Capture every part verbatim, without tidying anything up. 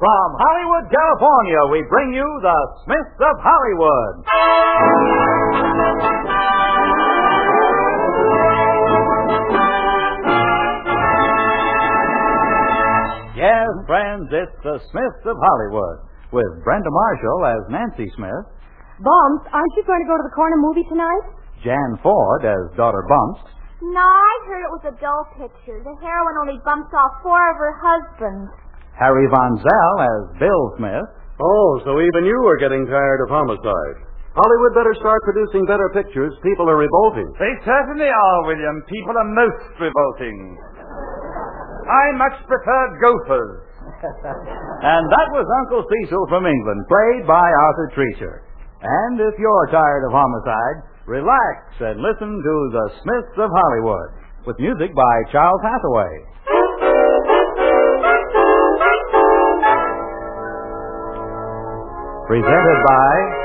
From Hollywood, California, we bring you the Smiths of Hollywood. Yes, friends, it's the Smiths of Hollywood, with Brenda Marshall as Nancy Smith. Bumps, aren't you going to go to the corner movie tonight? Jan Ford as Daughter Bumps. No, I heard it was a dull picture. The heroine only bumps off four of her husbands. Harry Von Zell as Bill Smith. Oh, so even you are getting tired of homicide. Hollywood better start producing better pictures. People are revolting. They certainly are, William. People are most revolting. I much prefer gophers. And that was Uncle Cecil from England, played by Arthur Treacher. And if you're tired of homicide, relax and listen to the Smiths of Hollywood, with music by Charles Hathaway. Presented by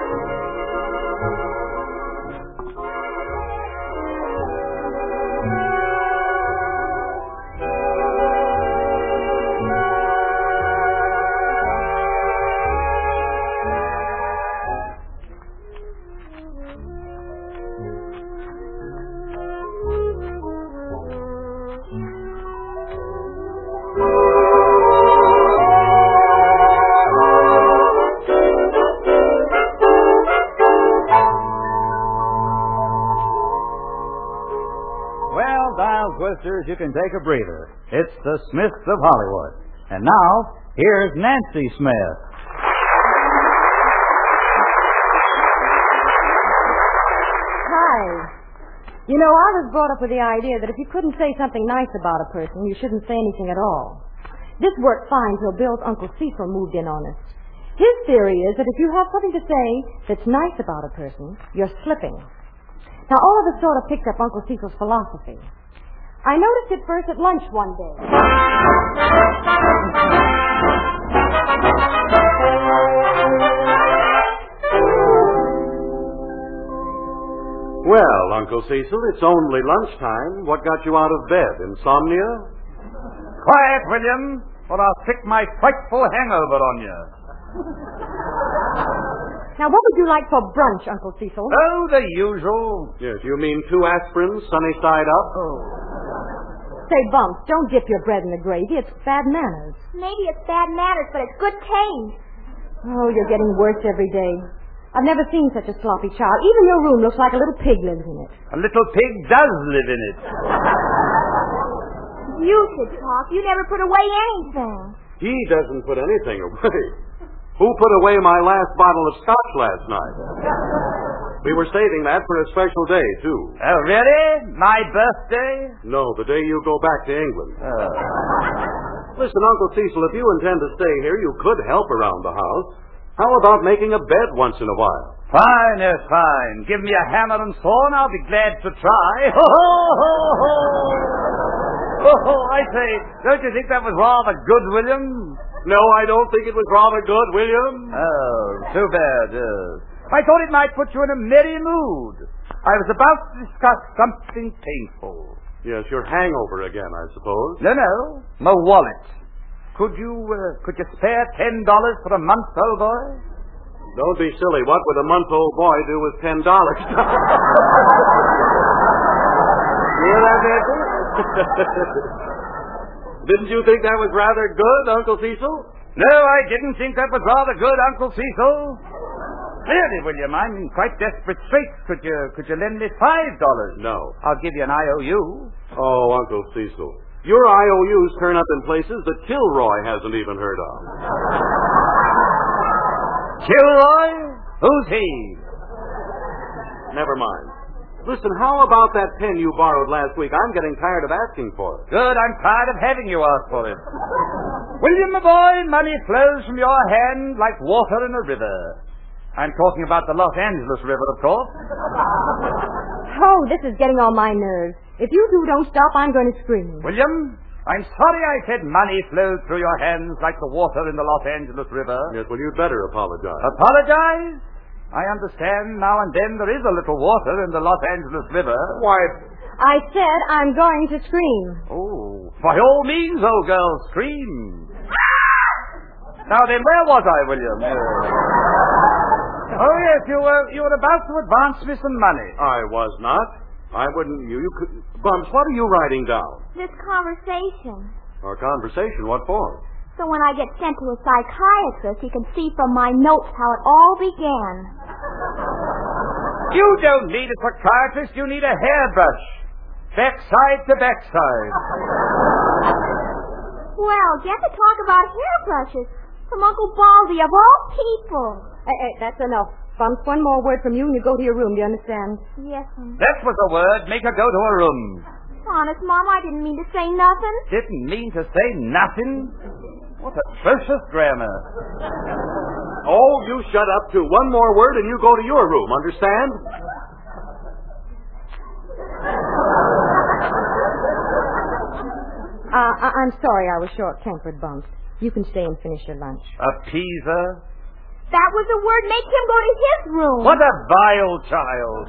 Twisters, you can take a breather. It's the Smiths of Hollywood. And now, here's Nancy Smith. Hi. You know, I was brought up with the idea that if you couldn't say something nice about a person, you shouldn't say anything at all. This worked fine till Bill's Uncle Cecil moved in on us. His theory is that if you have something to say that's nice about a person, you're slipping. Now, all of us sort of picked up Uncle Cecil's philosophy. I noticed it first at lunch one day. Well, Uncle Cecil, it's only lunchtime. What got you out of bed? Insomnia? Quiet, William, or I'll stick my frightful hangover on you. Now, what would you like for brunch, Uncle Cecil? Oh, the usual. Yes, you mean two aspirins, sunny side up? Oh. Say, Bumps, don't dip your bread in the gravy. It's bad manners. Maybe it's bad manners, but it's good taste. Oh, you're getting worse every day. I've never seen such a sloppy child. Even your room looks like a little pig lives in it. A little pig does live in it. You should talk. You never put away anything. He doesn't put anything away. Who put away my last bottle of scotch last night? We were saving that for a special day, too. Oh, really? My birthday? No, the day you go back to England. Uh. Listen, Uncle Cecil, if you intend to stay here, you could help around the house. How about making a bed once in a while? Fine, yes, fine. Give me a hammer and saw, and I'll be glad to try. Ho, ho, ho, ho. Ho, ho, I say, don't you think that was rather good, William? No, I don't think it was rather good, William. Oh, too bad, yes. I thought it might put you in a merry mood. I was about to discuss something painful. Yes, your hangover again, I suppose. No, no, my wallet. Could you, uh, could you spare ten dollars for a month, old boy? Don't be silly. What would a month-old boy do with ten dollars? Hear that, Nancy? Didn't you think that was rather good, Uncle Cecil? No, I didn't think that was rather good, Uncle Cecil. Really, William, I'm in quite desperate straits. Could you, could you lend me five dollars? No. I'll give you an I O U. Oh, Uncle Cecil. Your I O Us turn up in places that Kilroy hasn't even heard of. Kilroy? Who's he? Never mind. Listen, how about that pen you borrowed last week? I'm getting tired of asking for it. Good, I'm tired of having you ask for it. William, my boy, money flows from your hand like water in a river. I'm talking about the Los Angeles River, of course. Oh, this is getting on my nerves. If you two don't stop, I'm going to scream. William, I'm sorry I said money flows through your hands like the water in the Los Angeles River. Yes, well, you'd better apologize. Apologize? I understand now and then there is a little water in the Los Angeles River. Why... I said I'm going to scream. Oh, by all means, old girl, scream. Now then, where was I, William? Oh, yes, you were, you were about to advance me some money. I was not. I wouldn't... You, you could... Bumps, what are you writing down? This conversation. Our conversation? What for? So when I get sent to a psychiatrist, he can see from my notes how it all began. You don't need a psychiatrist, you need a hairbrush. Backside to backside. Well, get to talk about hairbrushes from Uncle Baldy, of all people. Hey, hey, that's enough. Bumps, one more word from you and you go to your room, do you understand? Yes, ma'am. That was the word. Make her go to her room. Honest, Mom, I didn't mean to say nothing. Didn't mean to say nothing? What atrocious grammar. Oh, you shut up, too. One more word and you go to your room, understand? Uh, I- I'm sorry I was short-tempered, Bumps. You can stay and finish your lunch. Appeaser? That was a word. Make him go to his room. What a vile child.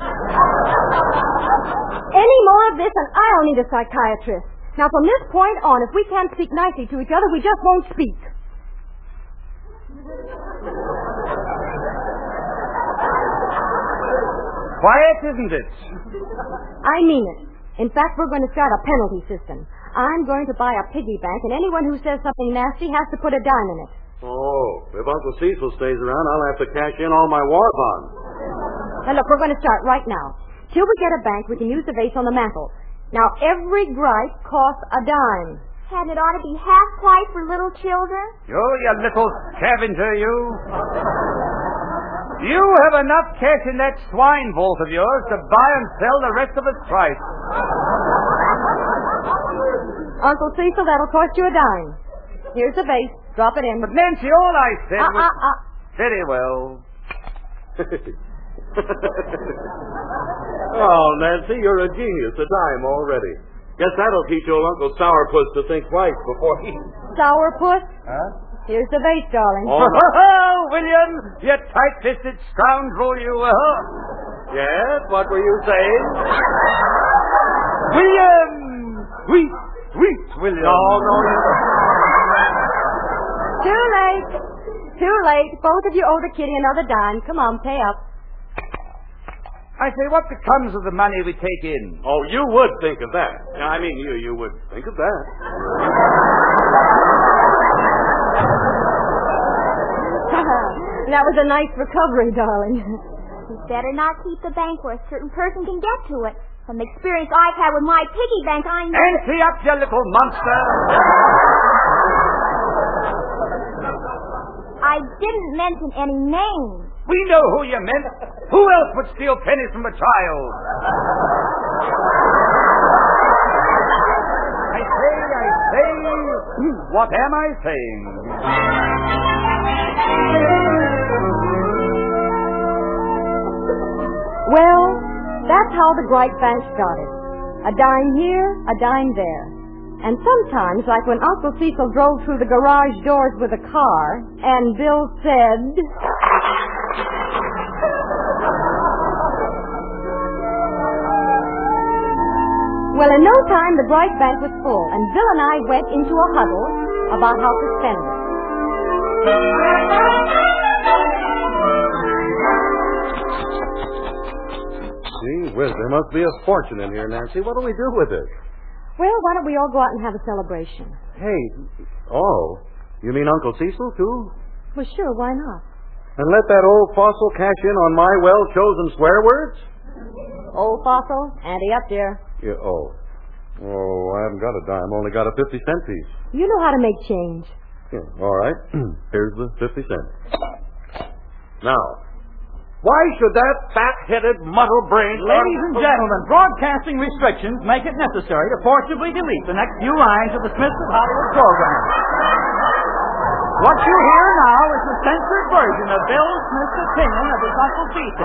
Any more of this and I'll need a psychiatrist. Now, from this point on, if we can't speak nicely to each other, we just won't speak. Quiet, isn't it? I mean it. In fact, we're going to start a penalty system. I'm going to buy a piggy bank, and anyone who says something nasty has to put a dime in it. Oh, if Uncle Cecil stays around, I'll have to cash in all my war bonds. Now, look, we're going to start right now. Till we get a bank, we can use the vase on the mantel. Now, every gripe costs a dime. Hadn't it ought to be half price for little children? You, you little scavenger, you. You have enough cash in that swine vault of yours to buy and sell the rest of its price. Uncle Cecil, that'll cost you a dime. Here's the vase. Drop it in. But, Nancy, all I said uh, was... Uh, uh. Very well. Oh, Nancy, you're a genius. A dime already. Guess that'll teach old Uncle Sourpuss to think twice before he... Sourpuss? Huh? Here's the vase, darling. Oh, oh, William, you tight-fisted scoundrel, you... Uh... Yes, what were you saying? William! Sweet, sweet William. No, no, no. Too late. Too late. Both of you owe the kitty another dime. Come on, pay up. I say, what becomes of the money we take in? Oh, you would think of that. I mean, you you would think of that. That was a nice recovery, darling. You'd better not keep the bank where a certain person can get to it. From the experience I've had with my piggy bank, I know... Empty up, you little monster! I didn't mention any names. We know who you meant. Who else would steal pennies from a child? I say, I say, what am I saying? Well, that's how the Gripe Bank started. A dime here, a dime there. And sometimes, like when Uncle Cecil drove through the garage doors with a car, and Bill said... Well, in no time, the Bright Bank was full, and Bill and I went into a huddle about how to spend it. Gee whiz, there must be a fortune in here, Nancy. What do we do with it? Well, why don't we all go out and have a celebration? Hey, oh, you mean Uncle Cecil, too? Well, sure, why not? And let that old fossil cash in on my well-chosen swear words? Old fossil, Andy up there. Yeah, oh. Oh, I haven't got a dime. Only got a fifty-cent piece. You know how to make change. Yeah, all right. Here's the fifty cents. Now, why should that fat-headed, muddle-brained... Ladies and gentlemen, broadcasting restrictions make it necessary to forcibly delete the next few lines of the Smiths of Hollywood program. What you hear now is the censored version of Bill Smith's opinion of his Uncle Cecil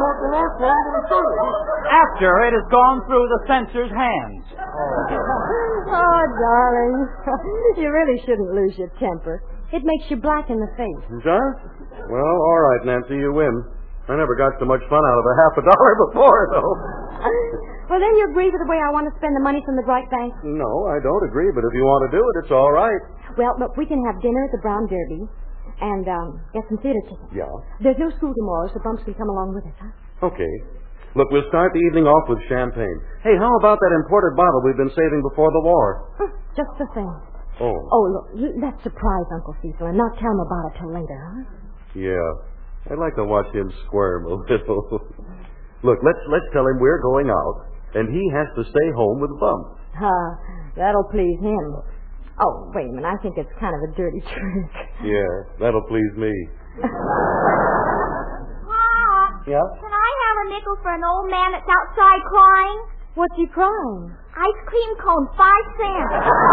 after it has gone through the censor's hands. Oh, darling, you really shouldn't lose your temper. It makes you black in the face. Does? Well, all right, Nancy, you win. I never got so much fun out of a half a dollar before, though. Well, then you agree with the way I want to spend the money from the Bright Bank? No, I don't agree, but if you want to do it, it's all right. Well, look, we can have dinner at the Brown Derby, And, um, get some theater tickets. Yeah. There's no school tomorrow, so Bumps can come along with us, huh? Okay. Look, we'll start the evening off with champagne. Hey, how about that imported bottle we've been saving before the war? Huh, just the thing. Oh. Oh, look, l- let's surprise Uncle Cecil and not tell him about it till later, huh? Yeah. I'd like to watch him squirm a little. Look, let's let's tell him we're going out, and he has to stay home with Bump. Uh, that'll please him. Oh, wait a minute. I think it's kind of a dirty trick. Yeah, that'll please me. Pop, Yeah? can I have a nickel for an old man that's outside crying? What's he crying? Ice cream cone, five cents.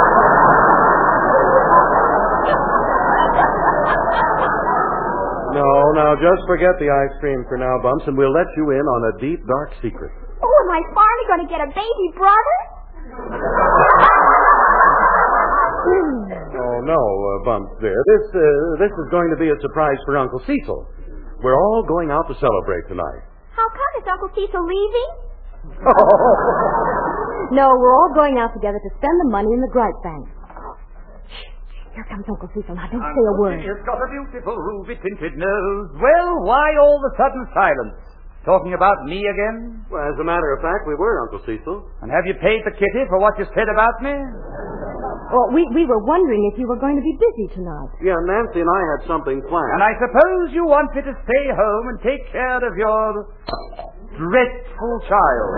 No, now just forget the ice cream for now, Bumps, and we'll let you in on a deep, dark secret. Oh, am I finally going to get a baby brother? Oh, no, uh, Bumps, dear. This, uh, this is going to be a surprise for Uncle Cecil. We're all going out to celebrate tonight. How come? Is Uncle Cecil leaving? No, we're all going out together to spend the money in the Gripe Bank. Here comes Uncle Cecil. Now, don't say a word. He's got a beautiful ruby-tinted nose. Well, why all the sudden silence? Talking about me again? Well, as a matter of fact, we were, Uncle Cecil. And have you paid the kitty for what you said about me? Well, we, we were wondering if you were going to be busy tonight. Yeah, Nancy and I had something planned. And I suppose you want me to stay home and take care of your dreadful child.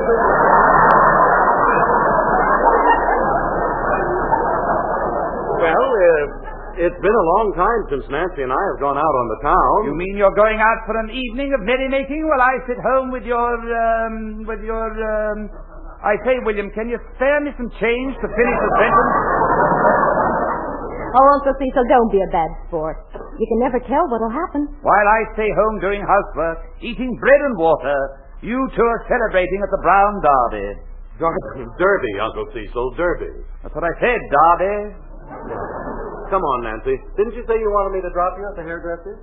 Well, uh, it's been a long time since Nancy and I have gone out on the town. You mean you're going out for an evening of merrymaking while I sit home with your, um, with your, um... I say, William, can you spare me some change to finish the sentence? Oh, Uncle Cecil, don't be a bad sport. You can never tell what'll happen. While I stay home doing housework, eating bread and water, you two are celebrating at the Brown Derby. Derby, Uncle Cecil, Derby. That's what I said, Derby. Come on, Nancy. Didn't you say you wanted me to drop you at the hairdresser's?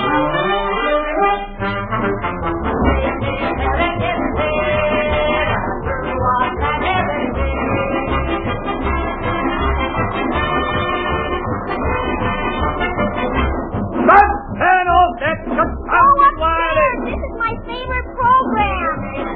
Let's turn off that confounded wireless! This is my favorite program.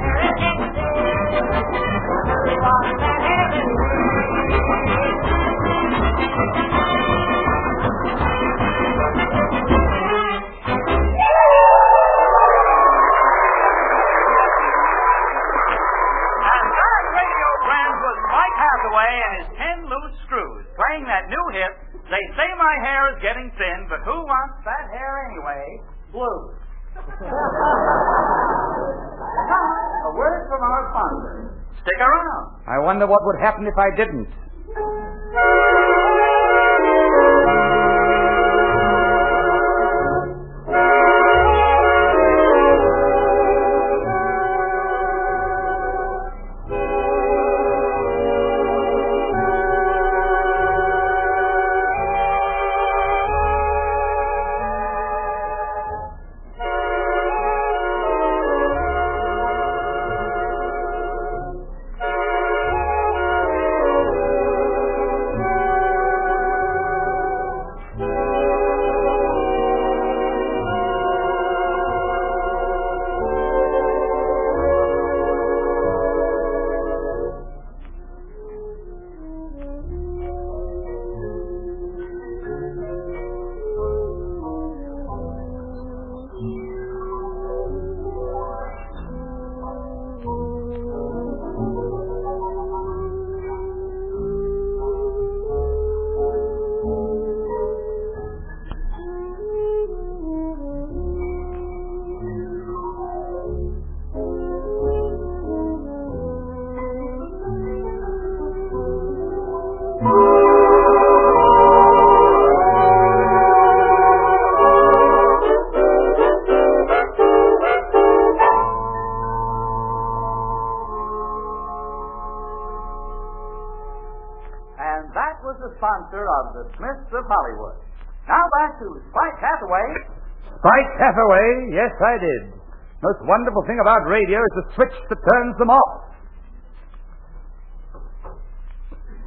And his ten loose screws, playing that new hit, They Say My Hair Is Getting Thin, but who wants that hair anyway? Blue. A word from our sponsor. Stick around. I wonder what would happen if I didn't. Sponsor of the Smiths of Hollywood. Now back to Spike Hathaway. Spike Hathaway, yes, I did. Most wonderful thing about radio is the switch that turns them off. Uncle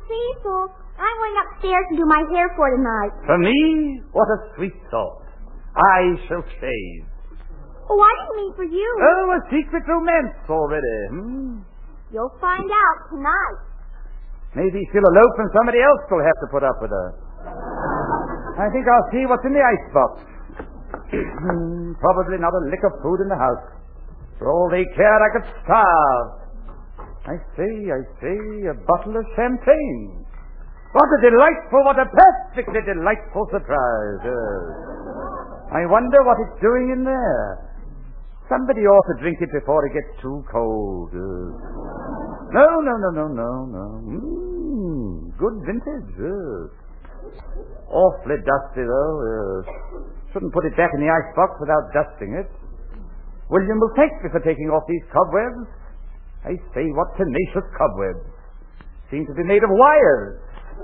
Cecil, I'm going upstairs to do my hair for tonight. For me, what a sweet thought. I shall shave. Oh, I didn't mean for you. Oh, a secret romance already, hmm? You'll find out tonight. Maybe she'll elope and somebody else will have to put up with her. I think I'll see what's in the icebox. Probably not a lick of food in the house. For all they cared, I could starve. I see, I see, a bottle of champagne. What a delightful, what a perfectly delightful surprise. Yes. I wonder what it's doing in there. Somebody ought to drink it before it gets too cold. Yes. No, no, no, no, no, no. Mm, good vintage, yes. Awfully dusty, though. Yes. Shouldn't put it back in the icebox without dusting it. William will thank me for taking off these cobwebs. I say, what tenacious cobwebs. Seem to be made of wires.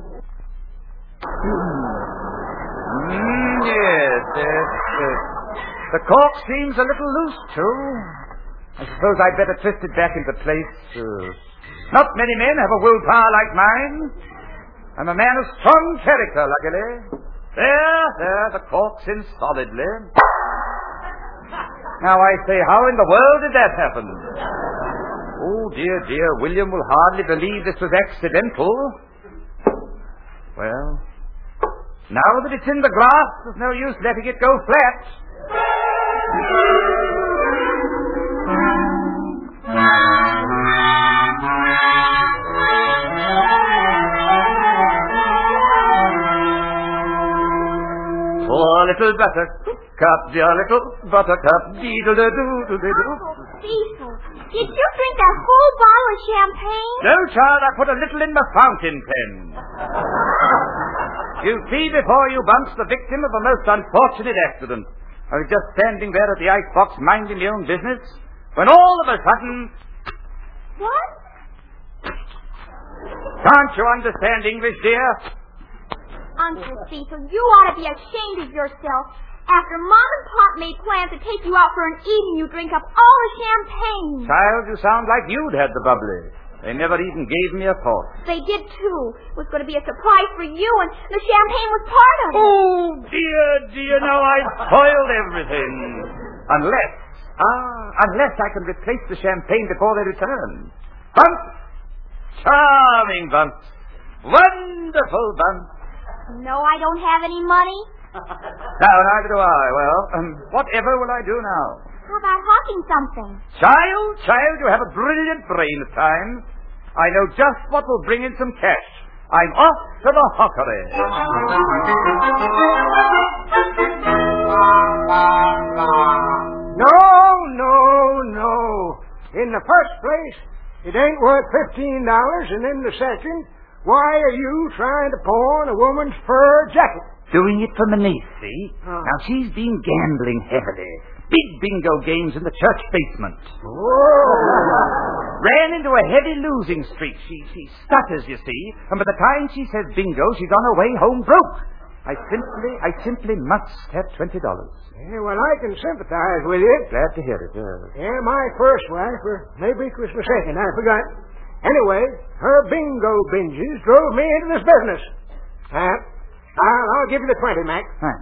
mm, yes, yes, yes. The cork seems a little loose, too. I suppose I'd better twist it back into place. Uh, not many men have a willpower like mine. I'm a man of strong character, luckily. There, there, the cork's in solidly. Now I say, how in the world did that happen? Oh, dear, dear, William will hardly believe this was accidental. Well, now that it's in the glass, there's no use letting it go flat. Poor little buttercup, dear little buttercup, deedle-doo-doo-doo-doo. Uncle Cecil, did you drink that whole bottle of champagne? No, child, I put a little in my fountain pen. You see before you, Bunce, the victim of a most unfortunate accident. I was just standing there at the icebox minding my own business when all of a sudden... What? Can't you understand English, dear? Uncle Cecil, you ought to be ashamed of yourself. After Mom and Pop made plans to take you out for an evening, you drink up all the champagne. Child, you sound like you'd had the bubbly. They never even gave me a thought. They did, too. It was going to be a surprise for you, and the champagne was part of it. Oh, dear, dear, now I've spoiled everything. Unless, ah, unless I can replace the champagne before they return. Bunce! Charming Bunce. Wonderful Bunce. No, I don't have any money. No, neither do I. Well, um, whatever will I do now? How about hawking something? Child, child, you have a brilliant brain at times. I know just what will bring in some cash. I'm off to the hawkery. No, no, no. In the first place, it ain't worth fifteen dollars, and in the second, why are you trying to pawn a woman's fur jacket? Doing it for my niece, see? Oh. Now, she's been gambling heavily. Big bingo games in the church basement. Oh. Ran into a heavy losing streak. She, she stutters, you see, and by the time she says bingo, she's on her way home broke. I simply, I simply must have twenty dollars. Yeah, well, I can sympathize with you. Glad to hear it, yes. Yeah, my first wife, or maybe it was my second, I forgot. Anyway, her bingo binges drove me into this business. Uh, I'll, I'll give you the twenty, Mac. Thanks.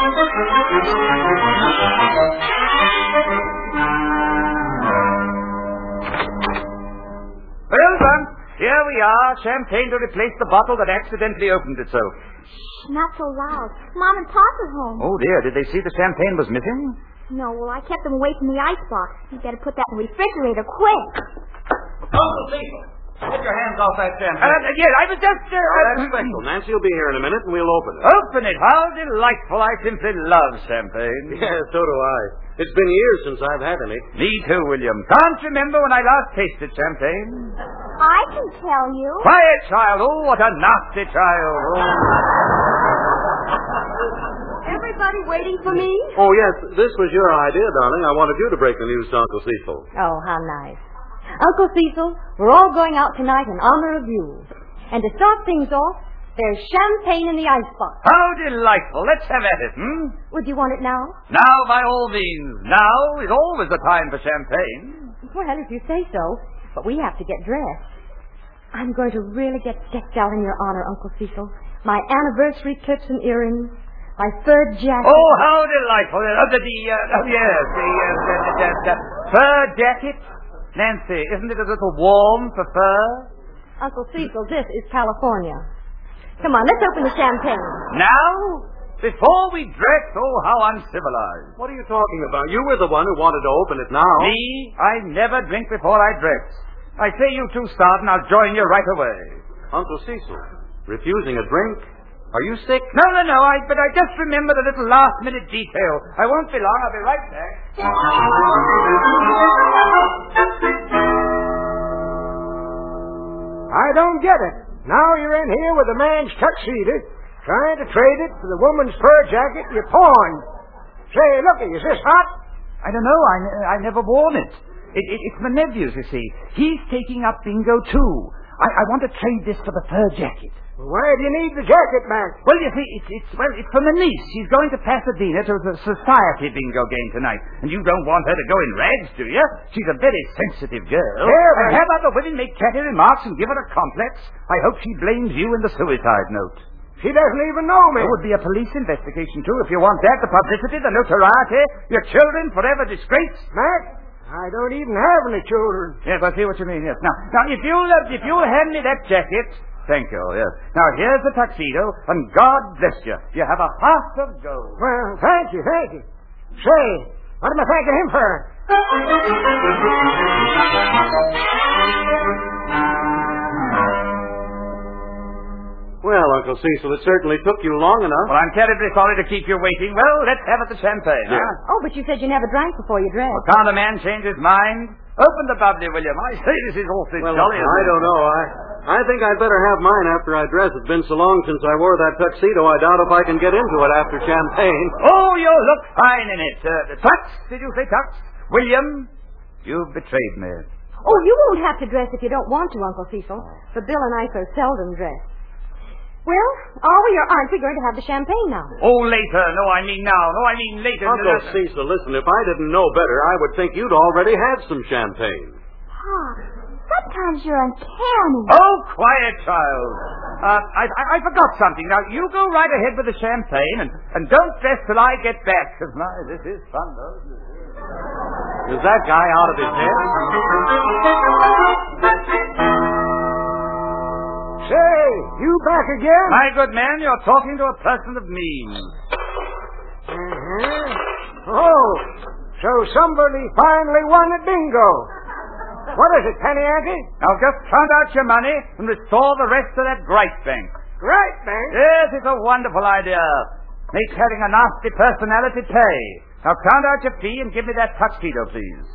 Well done. Here we are. Champagne to replace the bottle that accidentally opened itself. Shh, not so loud. Mom and Pop are home. Oh, dear. Did they see the champagne was missing? No, well, I kept them away from the icebox. You better put that in the refrigerator quick. Uncle Cecil, get your hands off that champagne. Uh, yes, I was just... Uh, Oh, that's special. Nancy will be here in a minute, and we'll open it. Open it. How delightful. I simply love champagne. Yeah, so do I. It's been years since I've had any. Me too, William. Can't remember when I last tasted champagne. I can tell you. Quiet, child. Oh, what a nasty child. Oh. Everybody waiting for me? Oh, yes, this was your idea, darling. I wanted you to break the news to Uncle Cecil. Oh, how nice. Uncle Cecil, we're all going out tonight in honor of you. And to start things off, there's champagne in the icebox. How delightful. Let's have at it, hmm? Would you want it now? Now, by all means. Now is always the time for champagne. Well, if you say so. But we have to get dressed. I'm going to really get decked out in your honor, Uncle Cecil. My anniversary clips and earrings, my fur jacket. Oh, how delightful. Uh, the, the, uh, oh, yes, the, uh, the, the, the, the fur jacket. Nancy, isn't it a little warm for fur? Uncle Cecil, this is California. Come on, let's open the champagne. Now? Before we dress? Oh, how uncivilized. What are you talking about? You were the one who wanted to open it now. Me? I never drink before I dress. I say you two start and I'll join you right away. Uncle Cecil, refusing a drink? Are you sick? No, no, no, I, but I just remembered a little last-minute detail. I won't be long. I'll be right back. I don't get it. Now you're in here with a man's tuxedo, trying to trade it for the woman's fur jacket you pawned. Say, looky, is this hot? I don't know. I, I never worn it. It, it. It's my nephew's, you see. He's taking up bingo, too. I, I want to trade this for the fur jacket. Well, why do you need the jacket back? Well, you see, it's, it's, well, it's for my niece. She's going to Pasadena to the society bingo game tonight. And you don't want her to go in rags, do you? She's a very sensitive girl. Here, and have other women make catty remarks and give her a complex. I hope she blames you in the suicide note. She doesn't even know me. There would be a police investigation, too, if you want that. The publicity, the notoriety, your children forever disgraced. Mac, I don't even have any children. Yes, I see what you mean, yes. Now, now if you'll, uh, if you'll hand me that jacket... Thank you, yes. Now, here's the tuxedo, and God bless you. You have a heart of gold. Well, thank you, thank you. Say, what am I thanking him for? Well, Uncle Cecil, it certainly took you long enough. Well, I'm terribly sorry to keep you waiting. Well, let's have at the champagne, yeah. huh? Oh, but you said you never drank before you dressed. Well, can't a man change his mind? Open the bubbly, William. I say this is awfully well, jolly. I don't know. I I think I'd better have mine after I dress. It's been so long since I wore that tuxedo, I doubt if I can get into it after champagne. Oh, you look fine in it. Uh, Tux, did you say Tux? William, you've betrayed me. Oh, you won't have to dress if you don't want to, Uncle Cecil. For Bill and I so seldom dress. Well, are we or aren't we going to have the champagne now? Oh, later. No, I mean now. No, I mean later. Uncle Cecil, listen, if I didn't know better, I would think you'd already had some champagne. Pop, sometimes you're uncanny. Oh, quiet, child. Uh, I, I, I forgot something. Now, you go right ahead with the champagne, and, and don't dress till I get back, because, my, this is fun, though. Is that guy out of his head? Say, you back again? My good man, you're talking to a person of means. Uh-huh. Oh, so somebody finally won at bingo. What is it, Penny Ante? Now just count out your money and restore the rest to that Great Bank. Great Bank? Yes, it's a wonderful idea. Makes having a nasty personality pay. Now count out your fee and give me that tuxedo, please.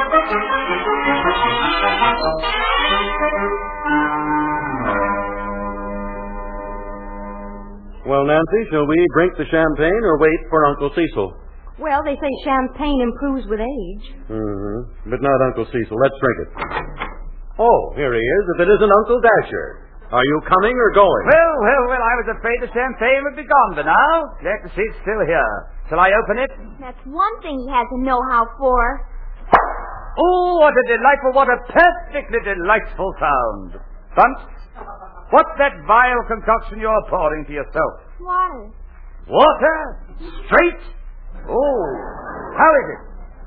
Well, Nancy, shall we drink the champagne or wait for Uncle Cecil? Well, they say champagne improves with age. Mm-hmm. But not Uncle Cecil. Let's drink it. Oh, here he is. If it isn't Uncle Dasher. Are you coming or going? Well, well, well, I was afraid the champagne would be gone by now. Glad to see it's still here. Shall I open it? That's one thing he has a know-how for. Oh, what a delightful, what a perfectly delightful sound. Bunce, what's that vile concoction you're pouring to yourself? Water. Water? Straight? Oh, how is it?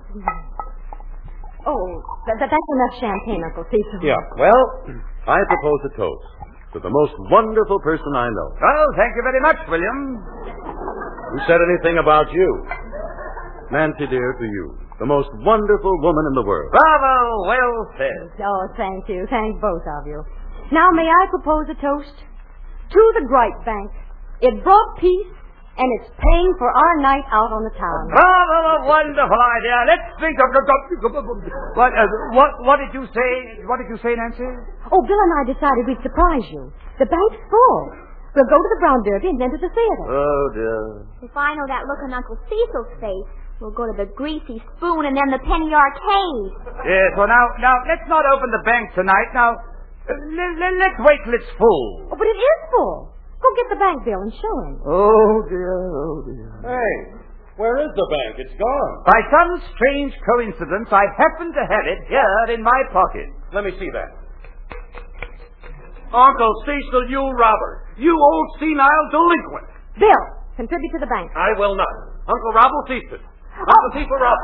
Oh, that, that, that's enough champagne, Uncle Cecil. Yeah, well, I propose a toast to the most wonderful person I know. Oh, thank you very much, William. Who said anything about you? Nancy, dear, to you. The most wonderful woman in the world. Bravo, well said. Oh, thank you. Thank both of you. Now, may I propose a toast? To the Great Bank. It brought peace, and it's paying for our night out on the town. Bravo, a wonderful idea. Let's think of... What, uh, what, what did you say? What did you say, Nancy? Oh, Bill and I decided we'd surprise you. The bank's full. We'll go to the Brown Derby and then to the theater. Oh, dear. If I know that look on Uncle Cecil's face, we'll go to the Greasy Spoon and then the Penny Arcade. Yes, well, now, now, let's not open the bank tonight. Now, uh, let, let, let's wait till it's full. Oh, but it is full. Go get the bank bill and show him. Oh, dear, oh, dear. Hey, where is the bank? It's gone. By some strange coincidence, I happen to have it here in my pocket. Let me see that. Uncle Cecil, you robber. You old senile delinquent. Bill, contribute to the bank. I will not. Uncle Rob will cease it. Uncle Cecil Rob.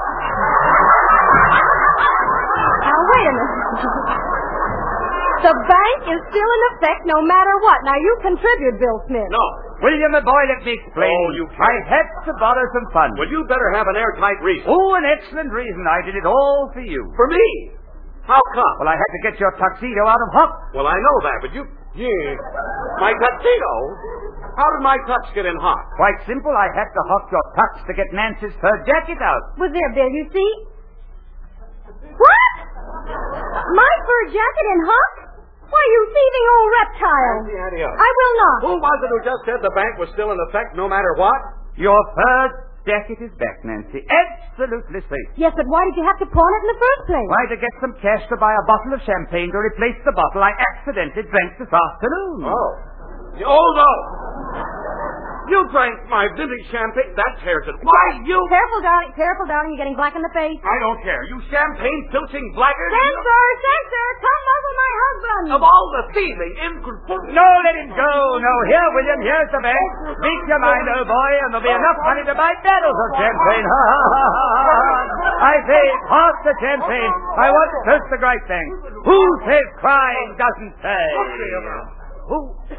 Now, wait a minute. The bank is still in effect no matter what. Now, you contribute, Bill Smith. No. William, my boy, let me explain. Oh, you can't. I had to borrow some funds. Well, you better have an airtight reason. Oh, an excellent reason. I did it all for you. For me? How come? Well, I had to get your tuxedo out of Huck. Well, I know that, but you... Yeah. My tuxedo? How did my tux get in hot? Quite simple. I had to Huck your tux to get Nancy's fur jacket out. Was there, Bill, you see? What? My fur jacket in Huck? Why, you thieving old reptile. Auntie, Auntie, uh, I will not. Who was it who just said the bank was still in effect no matter what? Your fur jacket is back, Nancy. Absolutely safe. Yes, but why did you have to pawn it in the first place? Why, to get some cash to buy a bottle of champagne to replace the bottle I accidentally drank this afternoon. Oh. Oh, no. You drank my vintage champagne. That tears it. Why, you... Careful, darling. Careful, darling. You're getting black in the face. I don't care. You champagne-filching blackguard. Censor, censor. Come muzzle my husband. Of all the thieving, inconsistent... No, let him go. No, here, William. Here's the bank. Speak your mind, old boy, and there'll be enough money to buy barrels of champagne. Ha, ha, ha, ha, ha. I say, pass the champagne. I want first the great thing. Who says crying doesn't pay? Who...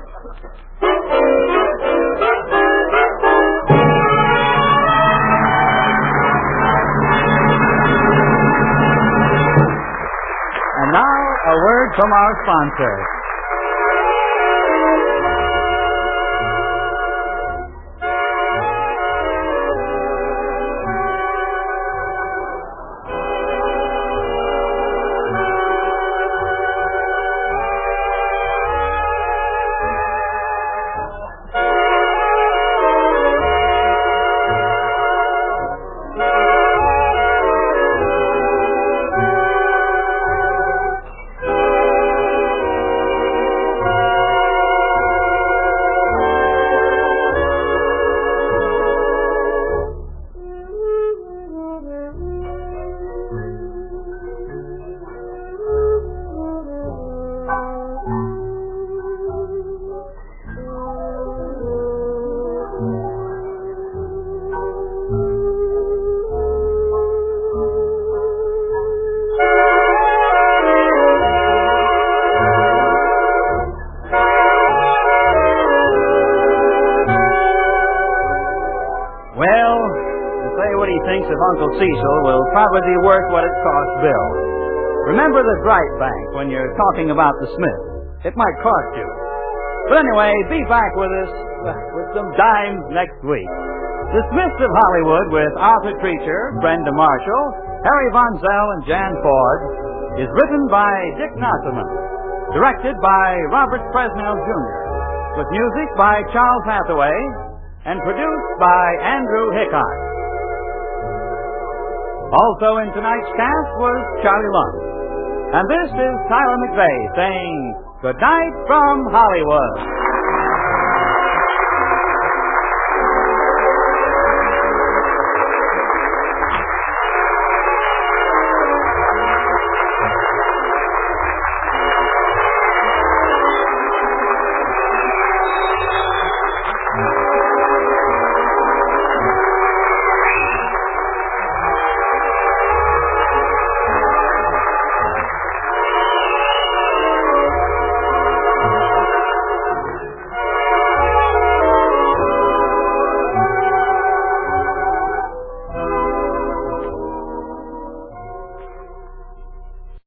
And now, a word from our sponsor. Thinks of Uncle Cecil will probably be worth what it cost Bill. Remember the Bright Bank when you're talking about the Smith. It might cost you. But anyway, be back with us uh, with some dimes next week. The Smiths of Hollywood with Arthur Treacher, Brenda Marshall, Harry Von Zell, and Jan Ford is written by Dick Nasserman, directed by Robert Fresnel Junior, with music by Charles Hathaway, and produced by Andrew Hickok. Also in tonight's cast was Charlie Lund. And this is Tyler McVeigh saying good night from Hollywood.